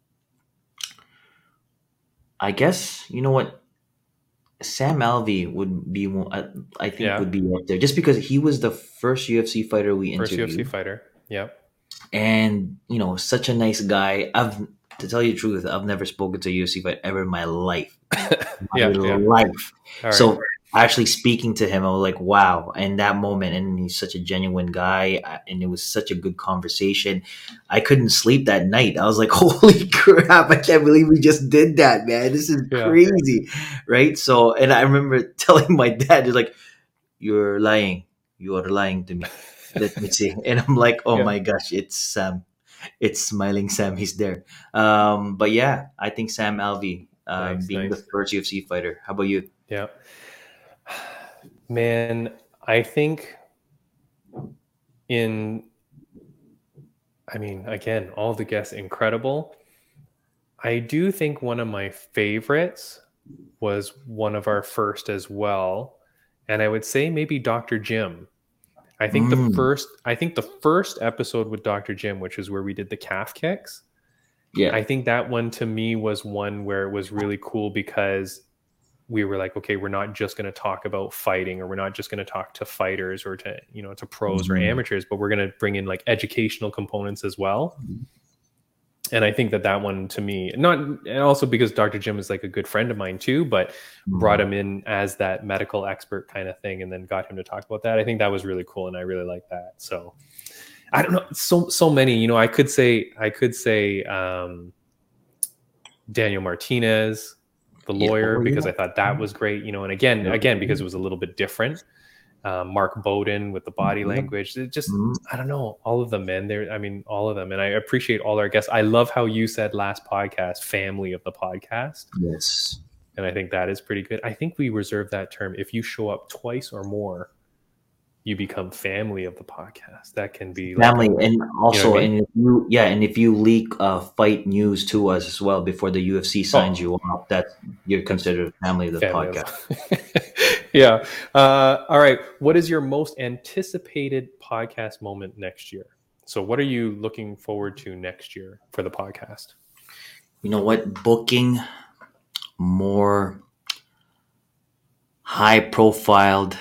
I guess you know what, Sam Alvey would be one. I think would be up there just because he was the first UFC fighter we interviewed. First UFC fighter, yeah. And such a nice guy. To tell you the truth, I've never spoken to a UFC fighter ever in my life. Life. Right. So actually speaking to him, I was like, wow. And that moment, and he's such a genuine guy, and it was such a good conversation. I couldn't sleep that night. I was like, holy crap, I can't believe we just did that, man. This is crazy. Right? So, and I remember telling my dad, he's like, you're lying. You are lying to me. Let me see. And I'm like, oh my gosh, it's Sam. It's Smiling Sam. He's there. But yeah, I think Sam Alvey being the first UFC fighter. How about you? Yeah. Man, I think again, all the guests incredible. I do think one of my favorites was one of our first as well. And I would say maybe Dr. Jim. I think the first episode with Dr. Jim, which is where we did the calf kicks. Yeah. I think that one to me was one where it was really cool because we were like, okay, we're not just going to talk about fighting, or we're not just going to talk to fighters or to, to pros or amateurs, but we're going to bring in like educational components as well. And I think that one to me, and also because Dr. Jim is like a good friend of mine too, but brought him in as that medical expert kind of thing, and then got him to talk about that. I think that was really cool, and I really like that. So I don't know, so many. I could say Daniel Martinez, the lawyer, because I thought that was great. And again, because it was a little bit different. Mark Bowden with the body Yep. language. It just, Mhm. I don't know, all of them, man. All of them. And I appreciate all our guests. I love how you said last podcast, family of the podcast. Yes. And I think that is pretty good. I think we reserve that term. If you show up twice or more, you become family of the podcast. That can be like Family, and also, what I mean? and if you leak fight news to us as well before the UFC signs you off, that you're considered family of the family podcast. Yeah. All right. What is your most anticipated podcast moment next year? So what are you looking forward to next year for the podcast? You know what? Booking more high profiled,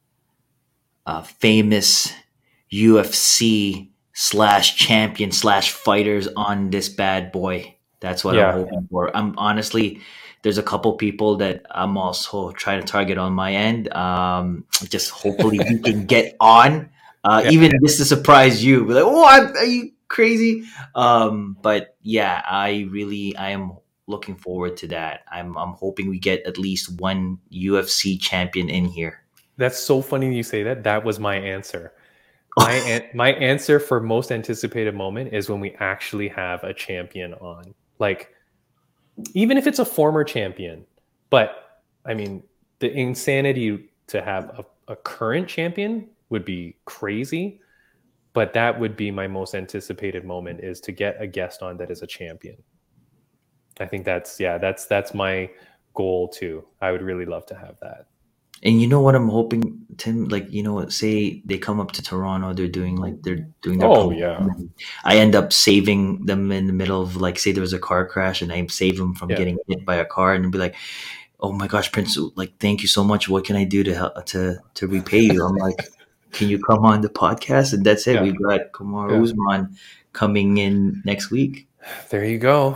famous UFC / champion / fighters on this bad boy. That's what Yeah. I'm hoping for. I'm honestly, there's a couple people that I'm also trying to target on my end. Just hopefully we can get on, Yeah. even just to surprise you. Be like, oh, are you crazy? But yeah, I am looking forward to that. I'm hoping we get at least one UFC champion in here. That's so funny you say that. That was my answer. My answer for most anticipated moment is when we actually have a champion on. Like, even if it's a former champion, but I mean, the insanity to have a current champion would be crazy. But that would be my most anticipated moment, is to get a guest on that is a champion. I think that's my goal too. I would really love to have that. And you know what I'm hoping, Tim? Like, say they come up to Toronto, they're doing their Oh, program, yeah. and I end up saving them in the middle of, like, say there was a car crash, and I save them from Yeah. getting hit by a car, and be like, "Oh my gosh, Prince! Like, thank you so much. What can I do to help to repay you?" I'm like, "Can you come on the podcast?" And that's it. Yeah. We've got Kamar Yeah. Usman coming in next week. There you go.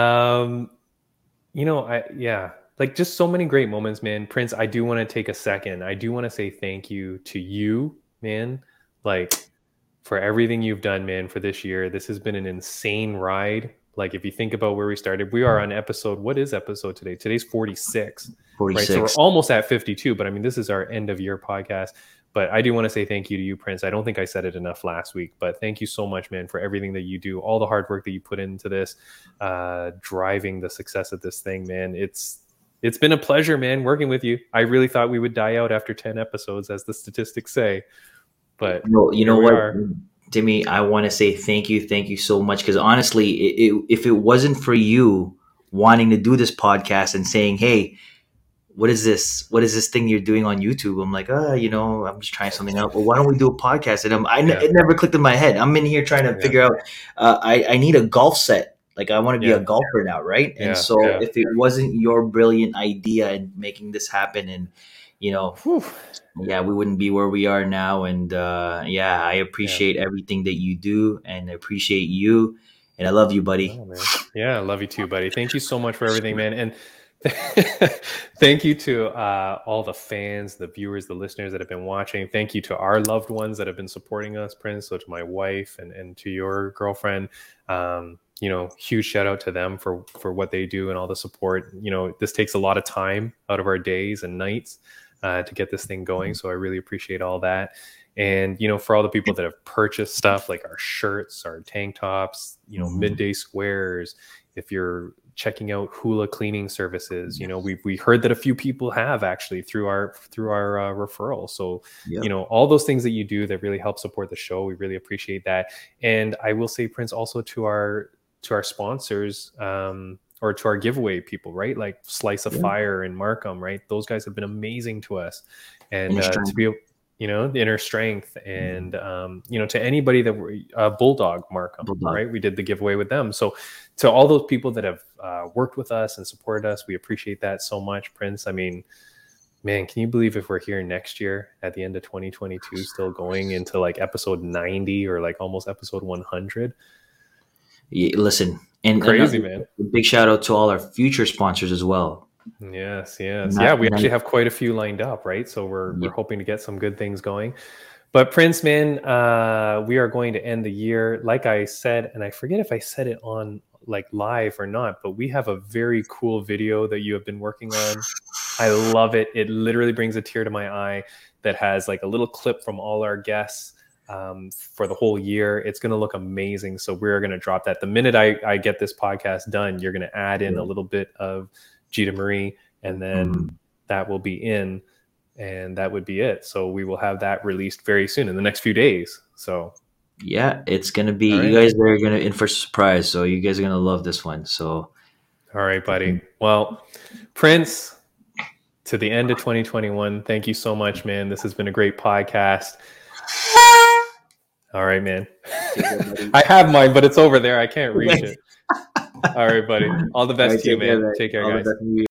Like, just so many great moments, man. Prince, I do want to take a second. I do want to say thank you to you, man. Like, for everything you've done, man, for this year. This has been an insane ride. Like, if you think about where we started, we are on what is episode today? Today's 46. 46. Right. So we're almost at 52, but I mean, this is our end of year podcast. But I do want to say thank you to you, Prince. I don't think I said it enough last week, but thank you so much, man, for everything that you do, all the hard work that you put into this, driving the success of this thing, man. It's been a pleasure, man, working with you. I really thought we would die out after 10 episodes, as the statistics say. But you know what, Timmy, I want to say thank you so much, because honestly, if it wasn't for you wanting to do this podcast and saying, "Hey, what is this thing you're doing on YouTube?" I'm like, I'm just trying something out. Well, why don't we do a podcast? And it never clicked in my head. I'm in here trying to figure out. I need a golf set. Like, I want to be a golfer now, right? And so if it wasn't your brilliant idea in making this happen, and we wouldn't be where we are now. And I appreciate everything that you do, and I appreciate you, and I love you, buddy. Oh, man. Yeah, I love you too, buddy. Thank you so much for everything, man. And thank you to all the fans, the viewers, the listeners that have been watching. Thank you to our loved ones that have been supporting us, Prince. So to my wife and to your girlfriend, huge shout out to them for what they do and all the support. This takes a lot of time out of our days and nights to get this thing going. So I really appreciate all that. And, for all the people that have purchased stuff like our shirts, our tank tops, midday squares, if you're checking out Hula cleaning services, we heard that a few people have actually through our referral. So, all those things that you do that really help support the show, we really appreciate that. And I will say, Prince, also to our sponsors, or to our giveaway people, right? Like Slice of Fire and Markham, right? Those guys have been amazing to us. And to be able, the Inner Strength, and to anybody that Bulldog Markham, right? We did the giveaway with them. So to all those people that have worked with us and supported us, we appreciate that so much, Prince. I mean, man, can you believe if we're here next year at the end of 2022, still going into like episode 90 or like almost episode 100? Yeah, listen, and crazy, man. Big shout out to all our future sponsors as well. Yes. We actually have quite a few lined up, right? So we're hoping to get some good things going. But Prince, man, we are going to end the year, like I said, and I forget if I said it on like live or not, but we have a very cool video that you have been working on. I love it. It literally brings a tear to my eye. that has like a little clip from all our guests for the whole year. It's going to look amazing. So we're going to drop that. The minute I get this podcast done, you're going to add in a little bit of Gita Marie, and then that will be in, and that would be it. So we will have that released very soon in the next few days. So yeah, it's going to be, All right. you guys are going to in for a surprise. So you guys are going to love this one. So, all right, buddy. Well, Prince, to the end of 2021, thank you so much, man. This has been a great podcast. All right, man. I have mine, but it's over there. I can't reach it. All right, buddy. All the best to you, man. Take care, guys.